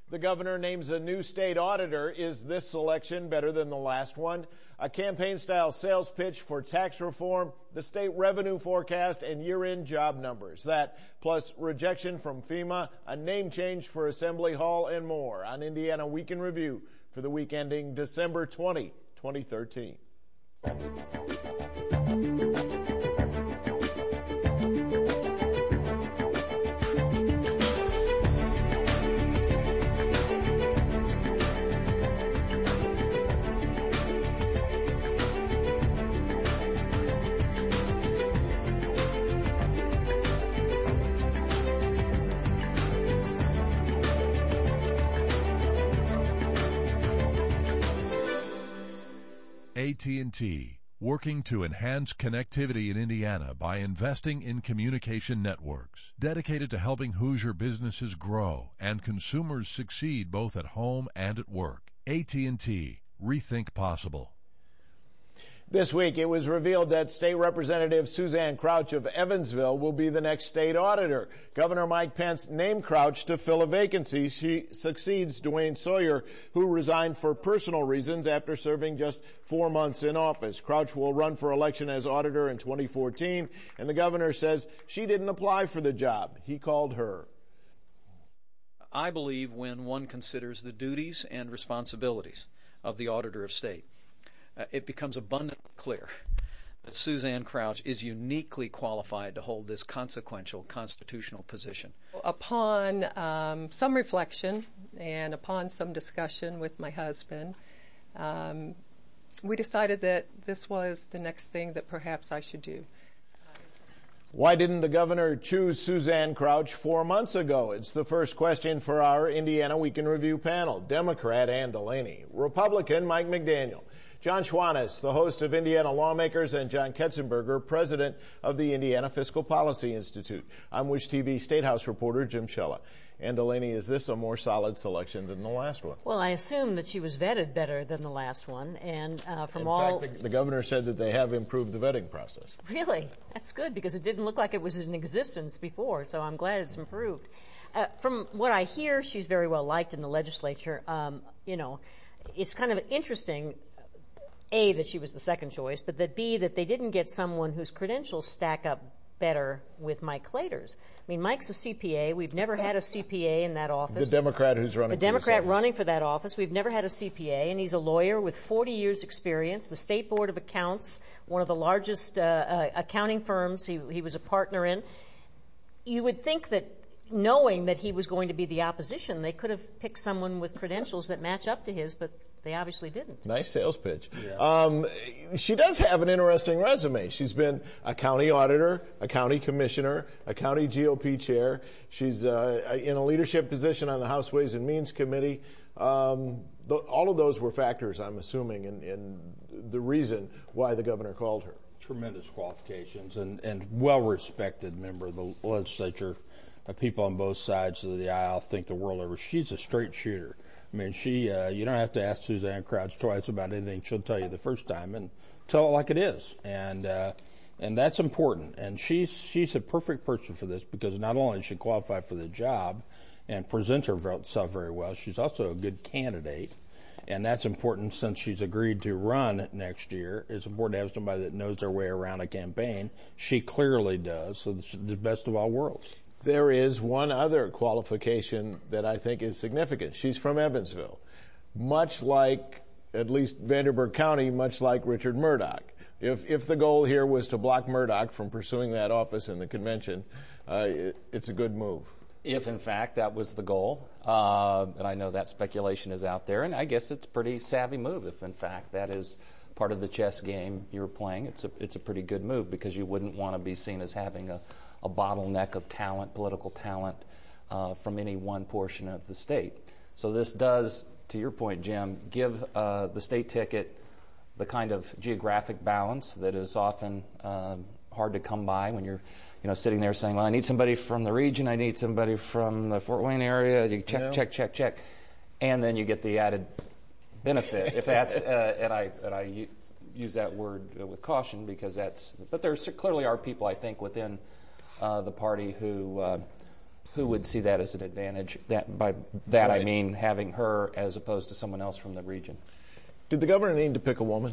The governor names a new state auditor. Is this selection better than the last one? A campaign-style sales pitch for tax reform, the state revenue forecast, and year-end job numbers. That, plus rejection from FEMA, a name change for Assembly Hall, and more on Indiana Week in Review for the week ending December 20, 2013. AT&T, working to enhance connectivity in Indiana by investing in communication networks, dedicated to helping Hoosier businesses grow and consumers succeed both at home and at work. AT&T, rethink possible. This week, it was revealed that State Representative Suzanne Crouch of Evansville will be the next state auditor. Governor Mike Pence named Crouch to fill a vacancy. She succeeds Dwayne Sawyer, who resigned for personal reasons after serving just 4 months in office. Crouch will run for election as auditor in 2014, and the governor says she didn't apply for the job. He called her. I believe when one considers the duties and responsibilities of the auditor of state, it becomes abundantly clear that Suzanne Crouch is uniquely qualified to hold this consequential constitutional position. Upon some reflection and upon some discussion with my husband, we decided that this was the next thing that perhaps I should do. Why didn't the governor choose Suzanne Crouch 4 months ago? It's the first question for our Indiana Week in Review panel. Democrat Ann Delaney, Republican Mike McDaniel, John Schwanitz, the host of Indiana Lawmakers, and John Ketzenberger, president of the Indiana Fiscal Policy Institute. I'm Wish TV State House reporter Jim Shella. Ann Delaney, is this a more solid selection than the last one? Well, I assume that she was vetted better than the last one, and from In fact, the governor said that they have improved the vetting process. Really? That's good, because it didn't look like it was in existence before, so I'm glad it's improved. From what I hear, she's very well liked in the legislature. It's kind of interesting, A, that she was the second choice, but that B, that they didn't get someone whose credentials stack up better with Mike Claters. I mean, Mike's a CPA. We've never had a CPA in that office. The Democrat who's running The Democrat running for that office. We've never had a CPA, and he's a lawyer with 40 years experience. The State Board of Accounts, one of the largest accounting firms he was a partner in. You would think that knowing that he was going to be the opposition, they could have picked someone with credentials that match up to his, but they obviously didn't. Nice sales pitch. Yeah. She does have an interesting resume. She's been a county auditor, a county commissioner, a county GOP chair. She's in a leadership position on the House Ways and Means Committee. All of those were factors, I'm assuming, in the reason why the governor called her. Tremendous qualifications and well-respected member of the legislature. People on both sides of the aisle think the world of her. She's a straight shooter. I mean, you don't have to ask Suzanne Crouch twice about anything. She'll tell you the first time and tell it like it is. And that's important. And she's a perfect person for this, because not only does she qualify for the job and presents herself very well, she's also a good candidate. And that's important since she's agreed to run next year. It's important to have somebody that knows their way around a campaign. She clearly does. So it's the best of all worlds. There is one other qualification that I think is significant. She's from Evansville. Much like, at least Vanderburgh County, much like Richard Murdoch. If the goal here was to block Murdoch from pursuing that office in the convention, it's a good move. If, in fact, that was the goal, and I know that speculation is out there, and I guess it's a pretty savvy move if, in fact, that is part of the chess game you're playing. It's a pretty good move, because you wouldn't want to be seen as having a bottleneck of talent, political talent, from any one portion of the state. So this does, to your point, Jim, give the state ticket the kind of geographic balance that is often hard to come by when you're sitting there saying, well, I need somebody from the region, I need somebody from the Fort Wayne area. You check. And then you get the added benefit, if that's, and I use that word with caution, because but there clearly are people, I think, within the party who who would see that as an advantage? By that Right. I mean having her as opposed to someone else from the region. Did the governor need to pick a woman?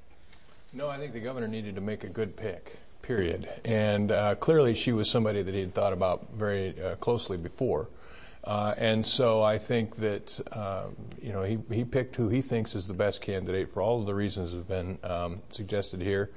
No, I think the governor needed to make a good pick, period. And clearly she was somebody that he had thought about very closely before. And so I think that, he picked who he thinks is the best candidate for all of the reasons that have been suggested here.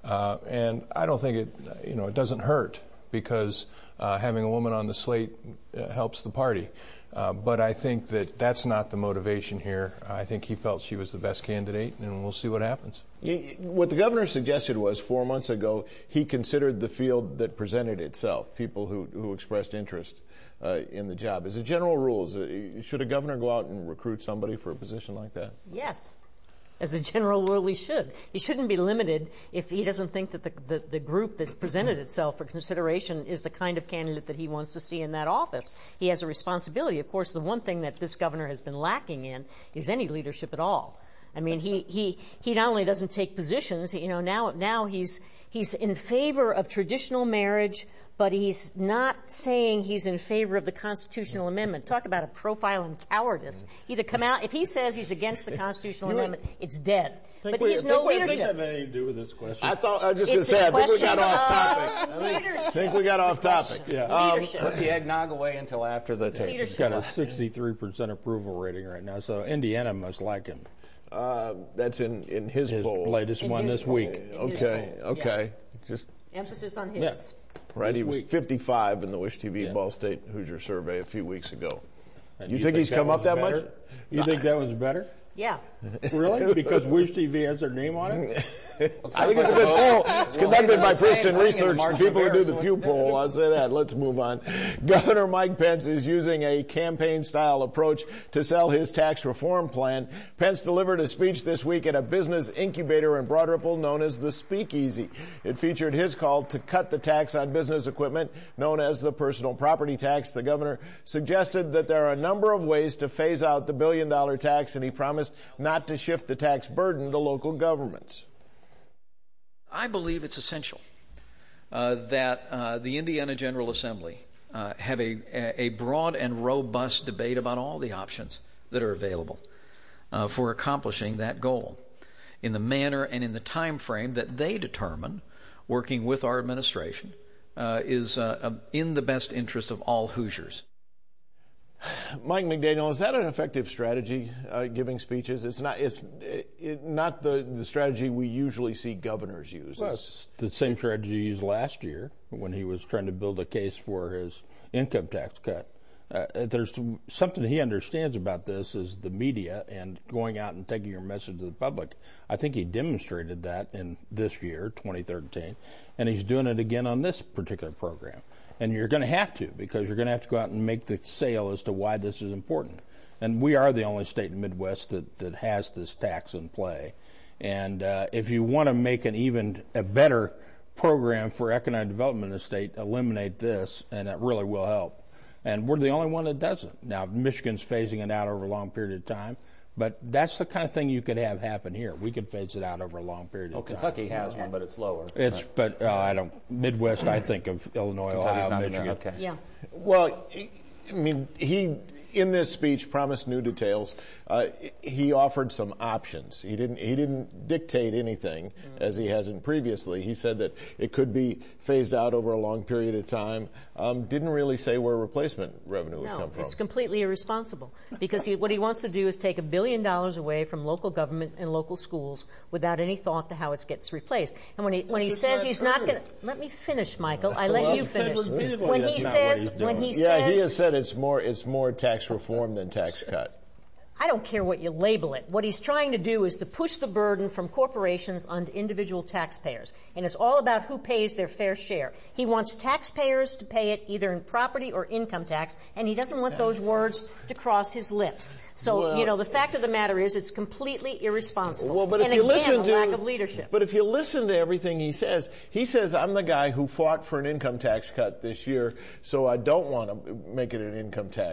And I don't think it doesn't hurt because having a woman on the slate helps the party. But I think that that's not the motivation here. I think he felt she was the best candidate, and we'll see what happens. What the governor suggested was 4 months ago he considered the field that presented itself, people who expressed interest in the job. As a general rule, should a governor go out and recruit somebody for a position like that? Yes. As a general rule, he should. He shouldn't be limited if he doesn't think that the group that's presented itself for consideration is the kind of candidate that he wants to see in that office. He has a responsibility. Of course, the one thing that this governor has been lacking in is any leadership at all. I mean, he not only doesn't take positions, now he's in favor of traditional marriage, but he's not saying he's in favor of the constitutional amendment. Talk about a profile in cowardice. Either come out, if he says he's against the constitutional amendment, it's dead. But he has no leadership. I think that had anything to do with this question. I was just going to say, I think we got off topic. I think we got off topic. Yeah. Put the eggnog away until after the tape. He's got a 63% approval rating right now, so Indiana must like him. That's in his poll. Latest one this week. Okay. Yeah. Just emphasis on his. Yes. Right, he was 55 in the Wish TV Ball State Hoosier survey a few weeks ago. You think he's come up that much? You think that was better? Yeah. Really? Because Wish TV has their name on it? I think it's a good poll. It's conducted by Christian Research, the people who do the Pew poll. I'll say that. Let's move on. Governor Mike Pence is using a campaign-style approach to sell his tax reform plan. Pence delivered a speech this week at a business incubator in Broad Ripple known as the Speakeasy. It featured his call to cut the tax on business equipment known as the personal property tax. The governor suggested that there are a number of ways to phase out the billion-dollar tax, and he promised not to shift the tax burden to local governments. I believe it's essential that the Indiana General Assembly have a broad and robust debate about all the options that are available for accomplishing that goal in the manner and in the time frame that they determine, working with our administration, is in the best interest of all Hoosiers. Mike McDaniel, is that an effective strategy, giving speeches? It's not the strategy we usually see governors use. Well, it's the same strategy he used last year when he was trying to build a case for his income tax cut. There's something he understands about this is the media and going out and taking your message to the public. I think he demonstrated that in this year, 2013, and he's doing it again on this particular program. And you're going to have to, because you're going to have to go out and make the sale as to why this is important. And we are the only state in the Midwest that has this tax in play. And if you want to make a better program for economic development in the state, eliminate this, and it really will help. And we're the only one that doesn't. Now, Michigan's phasing it out over a long period of time. But that's the kind of thing you could have happen here. We could phase it out over a long period of time. Kentucky has one, but it's lower. But I don't. Midwest, I think of Illinois, Ohio, Michigan. Okay. Yeah. Well, I mean, he in this speech promised new details. He offered some options. He didn't dictate anything as he hasn't previously. He said that it could be phased out over a long period of time. Didn't really say where replacement revenue would come from. No, it's completely irresponsible because what he wants to do is take $1 billion away from local government and local schools without any thought to how it gets replaced. And when he says he's not going to, let me finish, Michael. I let you finish. When he says, he has said it's more tax reform than tax cut. I don't care what you label it. What he's trying to do is to push the burden from corporations onto individual taxpayers. And it's all about who pays their fair share. He wants taxpayers to pay it either in property or income tax, and he doesn't want those words to cross his lips. So, the fact of the matter is it's completely irresponsible. Well, but if and you again, listen to lack of leadership. But if you listen to everything he says I'm the guy who fought for an income tax cut this year, so I don't want to make it an income tax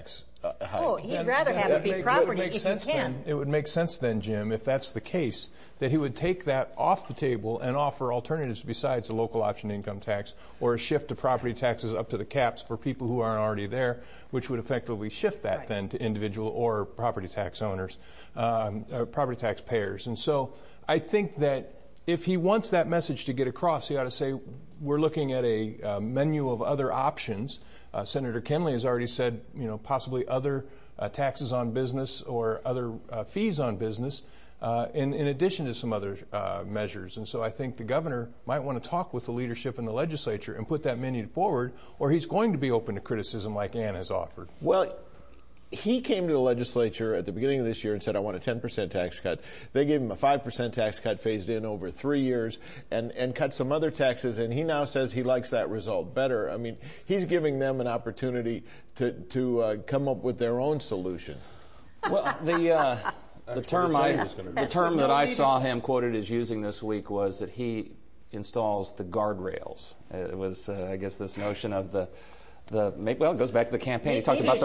hike. Oh, he'd rather have it be property if you can. It would make sense then, Jim, if that's the case, that he would take that off the table and offer alternatives besides the local option income tax, or a shift to property taxes up to the caps for people who aren't already there, which would effectively shift that then to individual or property tax owners, property tax payers. And so I think that if he wants that message to get across, he ought to say, we're looking at a menu of other options. Senator Kenley has already said, possibly other taxes on business or other fees on business, in addition to some other measures. And so I think the governor might want to talk with the leadership in the legislature and put that menu forward, or he's going to be open to criticism like Ann has offered. Well, he came to the legislature at the beginning of this year and said, I want a 10% tax cut. They gave him a 5% tax cut phased in over 3 years and cut some other taxes, and he now says he likes that result better. I mean, he's giving them an opportunity to come up with their own solution. Well, the term that I saw him quoted as using this week was that he installs the guardrails. It was, I guess, this notion of it goes back to the campaign. He talked about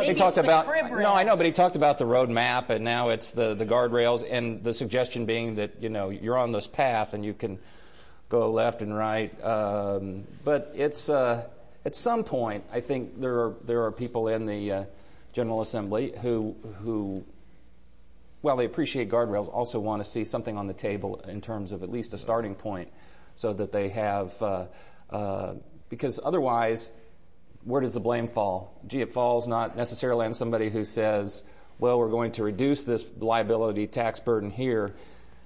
he talked about the road map, and now it's the guardrails, and the suggestion being that you're on this path and you can go left and right. But it's at some point, I think there are people in the General Assembly who while they appreciate guardrails, also want to see something on the table in terms of at least a starting point, so that they have because otherwise, where does the blame fall? Gee, it falls not necessarily on somebody who says, well, we're going to reduce this liability tax burden here,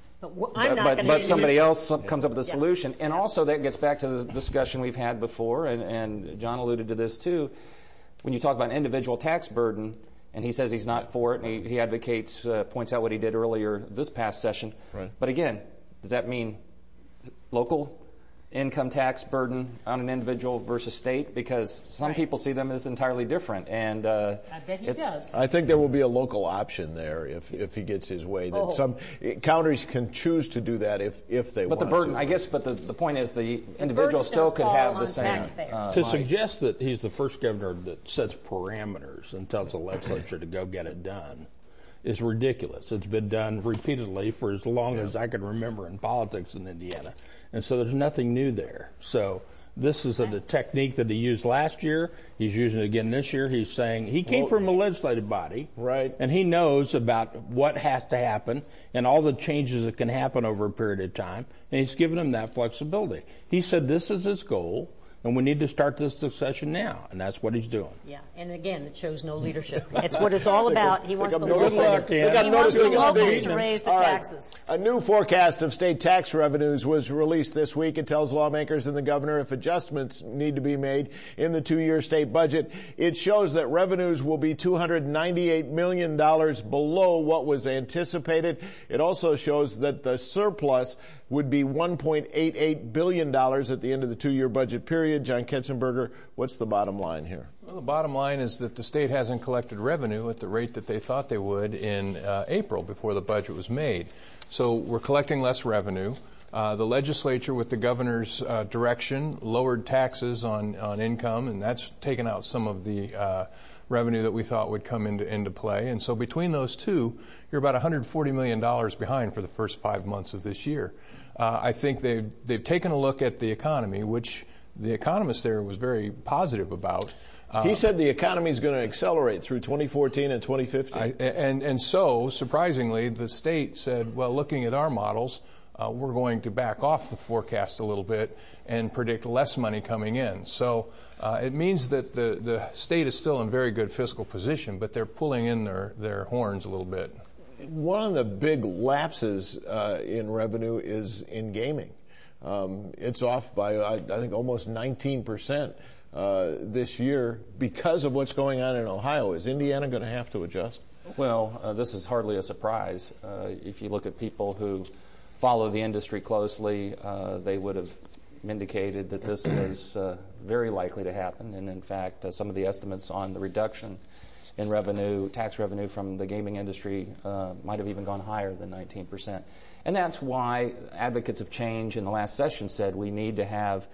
but somebody else comes up with a solution. And also that gets back to the discussion we've had before, and John alluded to this too. When you talk about individual tax burden, and he says he's not for it, and he advocates, points out what he did earlier this past session. Right. But again, does that mean local income tax burden on an individual versus state? Because some people see them as entirely different, and I bet he does. I think there will be a local option there if he gets his way. That some counties can choose to do that if they want. But the burden, I guess. But the point is, the individual still could have the same. To suggest that he's the first governor that sets parameters and tells the legislature to go get it done is ridiculous. It's been done repeatedly for as long as I can remember in politics in Indiana. And so there's nothing new there. So this is the technique that he used last year. He's using it again this year. He's saying he came from a legislative body. Right. And he knows about what has to happen and all the changes that can happen over a period of time. And he's given them that flexibility. He said this is his goal, and we need to start this succession now. And that's what he's doing. Yeah. And again, it shows no leadership. It's what it's all about. He wants the locals to raise the taxes. A new forecast of state tax revenues was released this week. It tells lawmakers and the governor if adjustments need to be made in the 2-year state budget. It shows that revenues will be $298 million below what was anticipated. It also shows that the surplus would be $1.88 billion at the end of the 2-year budget period. John Ketzenberger, what's the bottom line here? Well, the bottom line is that the state hasn't collected revenue at the rate that they thought they would in April before the budget was made. So we're collecting less revenue. The legislature, with the governor's direction, lowered taxes on income, and that's taken out some of the revenue that we thought would come into play. And so between those two, you're about $140 million behind for the first 5 months of this year. I think they've taken a look at the economy, which the economist there was very positive about. He said the economy is going to accelerate through 2014 and 2015. And so, surprisingly, the state said, well, looking at our models, we're going to back off the forecast a little bit and predict less money coming in. So it means that the state is still in very good fiscal position, but they're pulling in their horns a little bit. One of the big lapses in revenue is in gaming. It's off by, I think, almost 19% this year because of what's going on in Ohio. Is Indiana going to have to adjust? Well, this is hardly a surprise. If you look at people who follow the industry closely, they would have indicated that this was very likely to happen. And in fact, some of the estimates on the reduction in revenue, tax revenue from the gaming industry, might have even gone higher than 19%. And that's why advocates of change in the last session said we need to have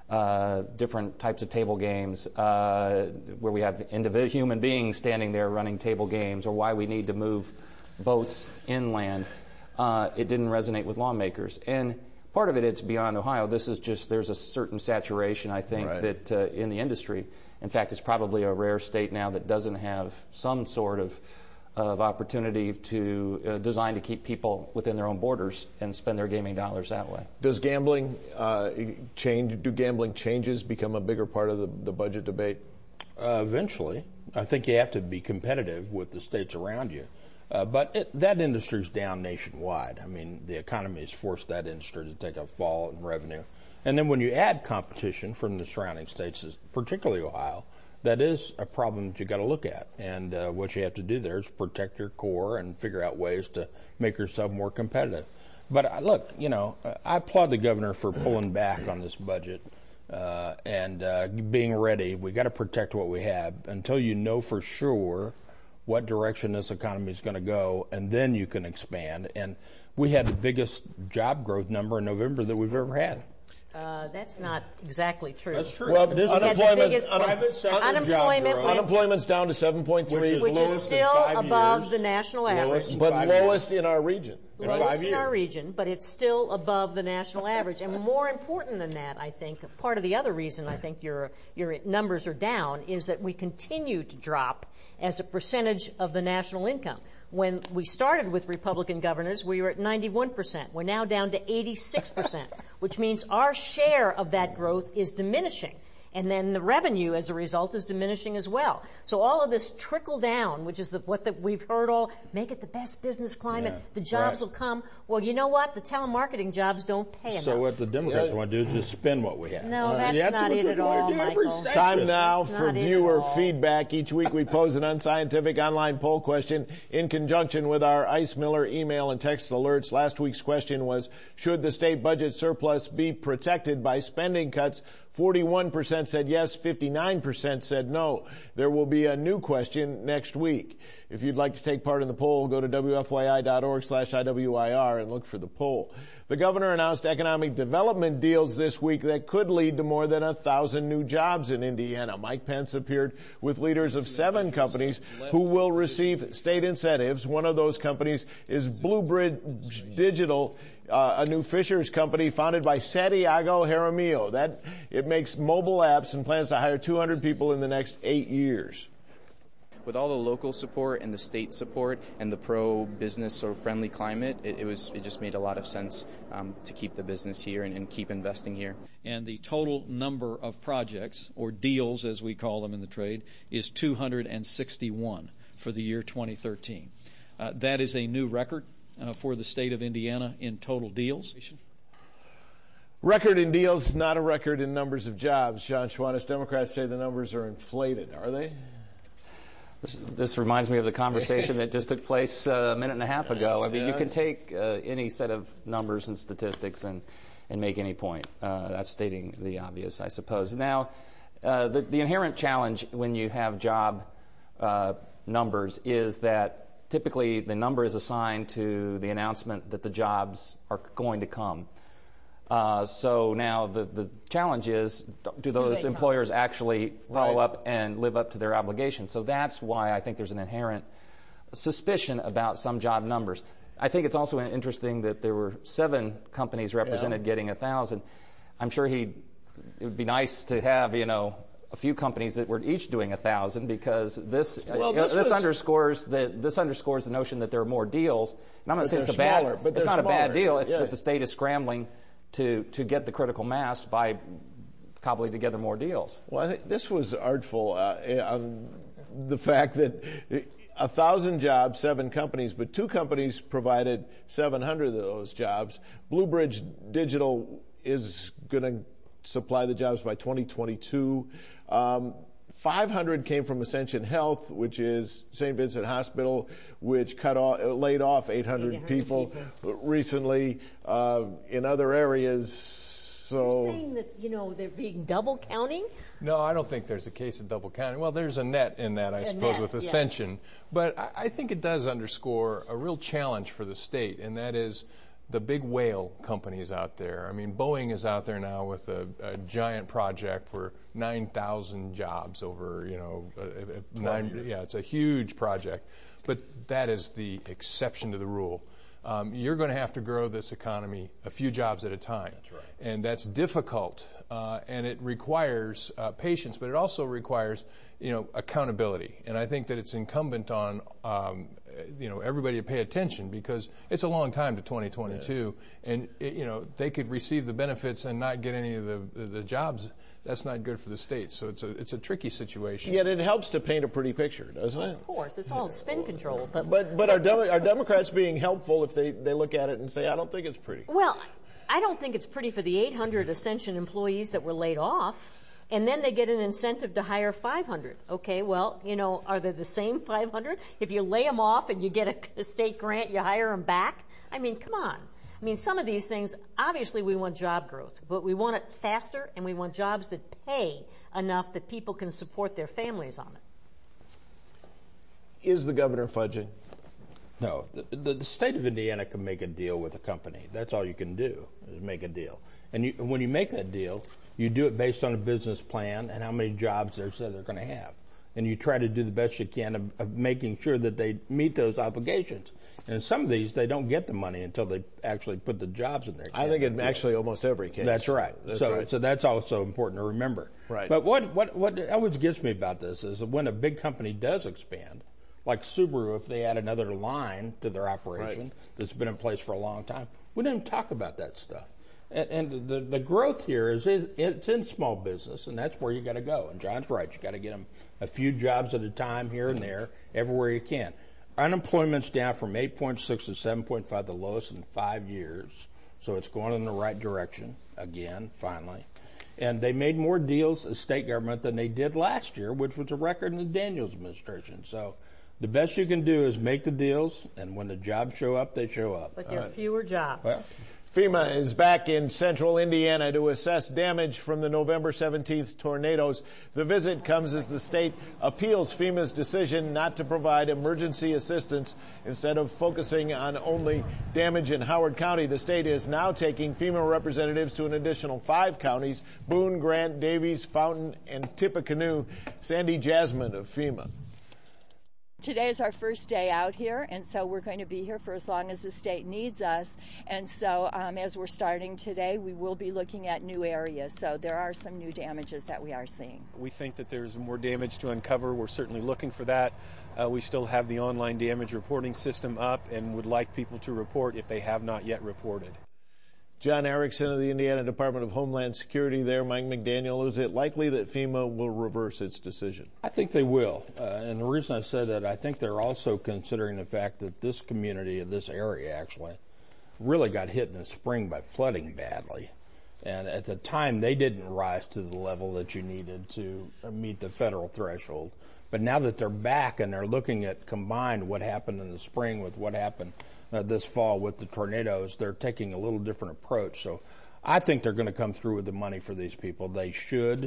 different types of table games, where we have human beings standing there running table games, or why we need to move boats inland. It didn't resonate with lawmakers. And part of it's beyond Ohio. This is just, there's a certain saturation, I think, that in the industry. In fact, it's probably a rare state now that doesn't have some sort of opportunity to design to keep people within their own borders and spend their gaming dollars that way. Does gambling change? Do gambling changes become a bigger part of the budget debate? Eventually. I think you have to be competitive with the states around you. But that industry's down nationwide. I mean, the economy has forced that industry to take a fall in revenue. And then when you add competition from the surrounding states, particularly Ohio, that is a problem that you got to look at. And what you have to do there is protect your core and figure out ways to make yourself more competitive. But look, I applaud the governor for pulling back on this budget and being ready. We got to protect what we have until you know for sure what direction this economy is going to go, and then you can expand. And we had the biggest job growth number in November that we've ever had. That's not exactly true. That's true. Well, unemployment's down to 7.3, which is still above the national average. But lowest in our region. Lowest in our region, but it's still above the national average. And more important than that, I think, part of the other reason I think your numbers are down is that we continue to drop as a percentage of the national income. When we started with Republican governors, we were at 91%. We're now down to 86%, which means our share of that growth is diminishing. And then the revenue, as a result, is diminishing as well. So all of this trickle down, which is what we've heard all, make it the best business climate, the jobs will come. Well, you know what? The telemarketing jobs don't pay enough. So what the Democrats want to do is just spend what we have. No, that's not it at all, Michael. Time now for viewer feedback. Each week we pose an unscientific online poll question in conjunction with our Ice Miller email and text alerts. Last week's question was, should the state budget surplus be protected by spending cuts? 41% said yes, 59% said no. There will be a new question next week. If you'd like to take part in the poll, go to WFYI.org/IWIR and look for the poll. The governor announced economic development deals this week that could lead to more than 1,000 new jobs in Indiana. Mike Pence appeared with leaders of 7 companies who will receive state incentives. One of those companies is Bluebridge Digital, a new Fishers company founded by Santiago Jaramillo. It makes mobile apps and plans to hire 200 people in the next 8 years. With all the local support and the state support and the pro-business or friendly climate, it just made a lot of sense to keep the business here and keep investing here. And the total number of projects, or deals as we call them in the trade, is 261 for the year 2013. That is a new record for the state of Indiana in total deals. Record in deals, not a record in numbers of jobs. John Schwantes, Democrats say the numbers are inflated. Are they? This reminds me of the conversation that just took place a minute and a half ago. I mean, you can take any set of numbers and statistics and make any point. That's stating the obvious, I suppose. Now, the inherent challenge when you have job numbers is that typically the number is assigned to the announcement that the jobs are going to come. So now the challenge is, do those employers actually follow up and live up to their obligations? So that's why I think there's an inherent suspicion about some job numbers. I think it's also interesting that there were 7 companies represented getting 1,000. I'm sure it would be nice to have, a few companies that were each doing 1,000, because this underscores the notion that there are more deals. And I'm not saying it's not a bad deal. It's that the state is scrambling to get the critical mass by cobbling together more deals. Well, I think this was artful on the fact that 1,000 jobs, 7 companies, but 2 companies provided 700 of those jobs. Bluebridge Digital is going to supply the jobs by 2022. 500 came from Ascension Health, which is St. Vincent Hospital, which laid off 800 people recently in other areas. So you're saying that, they're being double counting? No, I don't think there's a case of double counting. Well, there's a net in that, I suppose, with Ascension. Yes. But I think it does underscore a real challenge for the state, and that is the big whale companies out there. I mean, Boeing is out there now with a giant project for 9,000 jobs over, it's a huge project. But that is the exception to the rule. You're going to have to grow this economy a few jobs at a time. That's right. And that's difficult, and it requires patience, but it also requires, accountability. And I think that it's incumbent on, everybody to pay attention, because it's a long time to 2022, and they could receive the benefits and not get any of the jobs. That's not good for the state. So it's a tricky situation. Yet it helps to paint a pretty picture, doesn't it? Of course, it's all spin control. But are Democrats being helpful if they look at it and say, I don't think it's pretty? Well, I don't think it's pretty for the 800 Ascension employees that were laid off. And then they get an incentive to hire 500. Okay, well, are they the same 500? If you lay them off and you get a state grant, you hire them back? I mean, come on. I mean, some of these things, obviously we want job growth, but we want it faster, and we want jobs that pay enough that people can support their families on it. Is the governor fudging? No. The state of Indiana can make a deal with a company. That's all you can do, is make a deal. And when you make that deal, you do it based on a business plan and how many jobs they said they're going to have. And you try to do the best you can of making sure that they meet those obligations. And in some of these, they don't get the money until they actually put the jobs in there. I think in actually almost every case. That's right. So that's also important to remember. Right. But what always gets me about this is when a big company does expand, like Subaru, if they add another line to their operation that's been in place for a long time, we didn't talk about that stuff. And the growth here it's in small business, and that's where you got to go. And John's right. You got to get them a few jobs at a time here and there, everywhere you can. Unemployment's down from 8.6 to 7.5, the lowest in 5 years. So it's going in the right direction again, finally. And they made more deals, the state government, than they did last year, which was a record in the Daniels administration. So the best you can do is make the deals, and when the jobs show up, they show up. But there are fewer jobs. Well, FEMA is back in central Indiana to assess damage from the November 17th tornadoes. The visit comes as the state appeals FEMA's decision not to provide emergency assistance. Instead of focusing on only damage in Howard County, the state is now taking FEMA representatives to an additional 5 counties: Boone, Grant, Davies, Fountain, and Tippecanoe. Sandy Jasmine of FEMA. Today is our first day out here, and so we're going to be here for as long as the state needs us. And so as we're starting today, we will be looking at new areas. So there are some new damages that we are seeing. We think that there's more damage to uncover. We're certainly looking for that. We still have the online damage reporting system up and would like people to report if they have not yet reported. John Erickson of the Indiana Department of Homeland Security there. Mike McDaniel, is it likely that FEMA will reverse its decision? I think they will. And the reason I said that, I think they're also considering the fact that this community, this area actually, really got hit in the spring by flooding badly. And at the time, they didn't rise to the level that you needed to meet the federal threshold. But now that they're back and they're looking at combined what happened in the spring with what happened this fall with the tornadoes, they're taking a little different approach. So I think they're going to come through with the money for these people. They should.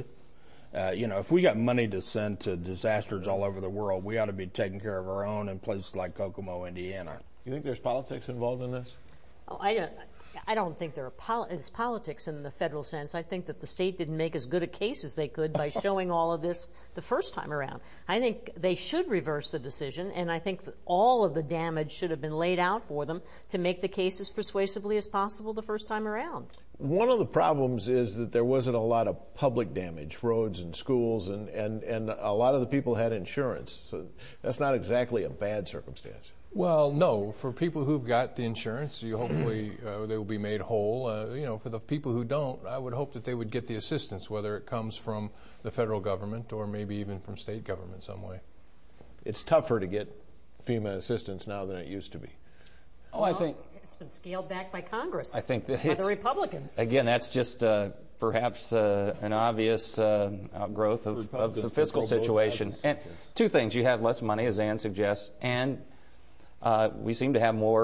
If we got money to send to disasters all over the world, we ought to be taking care of our own in places like Kokomo, Indiana. You think there's politics involved in this? Oh, I don't think there is politics in the federal sense. I think that the state didn't make as good a case as they could by showing all of this the first time around. I think they should reverse the decision, and I think that all of the damage should have been laid out for them to make the case as persuasively as possible the first time around. One of the problems is that there wasn't a lot of public damage, roads and schools, and a lot of the people had insurance. So that's not exactly a bad circumstance. Well, no. For people who've got the insurance, hopefully they will be made whole. For the people who don't, I would hope that they would get the assistance, whether it comes from the federal government or maybe even from state government some way. It's tougher to get FEMA assistance now than it used to be. I think it's been scaled back by Congress. I think that by the Republicans. Again, that's just perhaps an obvious outgrowth of the fiscal situation. And two things: you have less money, as Ann suggests, and we seem to have more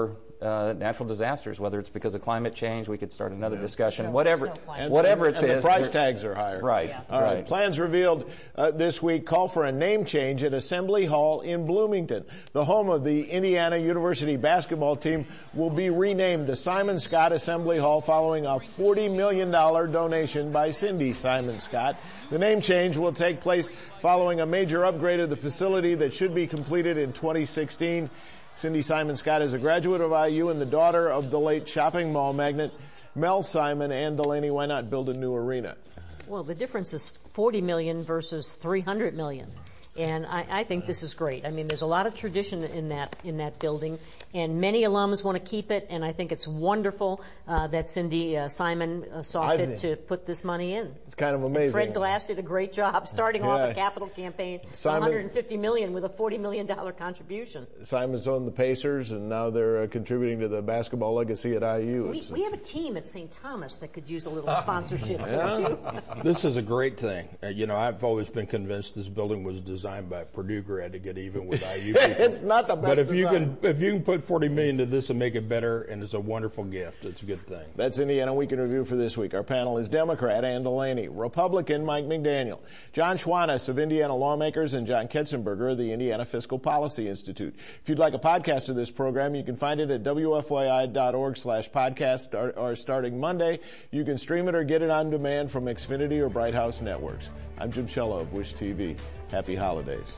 natural disasters, whether it's because of climate change. We could start another discussion. Whatever it is. The price tags are higher. Right. Yeah. All right. Plans revealed this week call for a name change at Assembly Hall in Bloomington. The home of the Indiana University basketball team will be renamed the Simon Scott Assembly Hall following a $40 million donation by Cindy Simon Scott. The name change will take place following a major upgrade of the facility that should be completed in 2016. Cindy Simon Scott is a graduate of IU and the daughter of the late shopping mall magnate Mel Simon. And Delaney, why not build a new arena? Well, the difference is $40 million versus $300 million. And I think this is great. I mean, there's a lot of tradition in that building, and many alums want to keep it, and I think it's wonderful that Cindy Simon saw fit to put this money in. It's kind of amazing. And Fred Glass did a great job starting off a capital campaign for $150 million with a $40 million contribution. Simon's owned the Pacers, and now they're contributing to the basketball legacy at IU. We have a team at St. Thomas that could use a little sponsorship, don't you? This is a great thing. I've always been convinced this building was designed by Purdue grad to get even with IU people. It's not the best But if design. you can put $40 million to this and make it better, and it's a wonderful gift, it's a good thing. That's Indiana Week in Review for this week. Our panel is Democrat Ann Delaney, Republican Mike McDaniel, John Schwantes of Indiana Lawmakers, and John Ketzenberger of the Indiana Fiscal Policy Institute. If you'd like a podcast of this program, you can find it at wfyi.org/podcast or starting Monday. You can stream it or get it on demand from Xfinity or Bright House Networks. I'm Jim Cello of Wish TV. Happy holidays.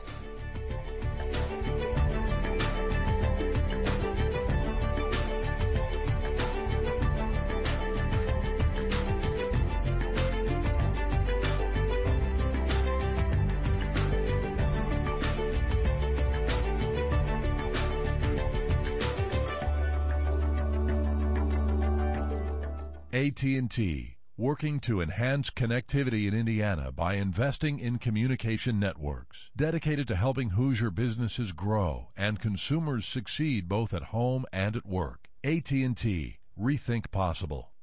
AT&T, working to enhance connectivity in Indiana by investing in communication networks, dedicated to helping Hoosier businesses grow and consumers succeed both at home and at work. AT&T, rethink possible.